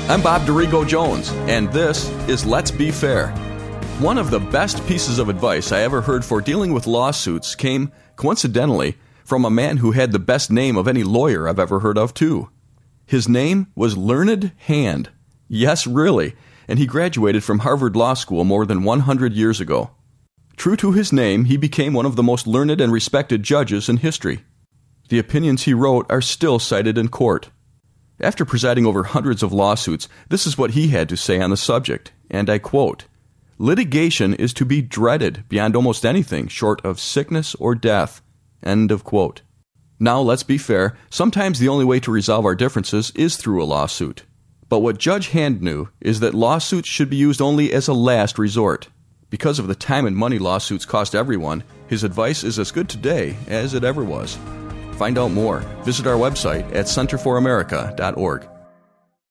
I'm Bob Dorigo Jones, and this is Let's Be Fair. One of the best pieces of advice I ever heard for dealing with lawsuits came, coincidentally, from a man who had the best name of any lawyer I've ever heard of, too. His name was Learned Hand. Yes, really, and he graduated from Harvard Law School more than 100 years ago. True to his name, he became one of the most learned and respected judges in history. The opinions he wrote are still cited in court. After presiding over hundreds of lawsuits, this is what he had to say on the subject, and I quote, "Litigation is to be dreaded beyond almost anything short of sickness or death." End of quote. Now, let's be fair, sometimes the only way to resolve our differences is through a lawsuit. But what Judge Hand knew is that lawsuits should be used only as a last resort. Because of the time and money lawsuits cost everyone, his advice is as good today as it ever was. Find out more. Visit our website at centerforamerica.org.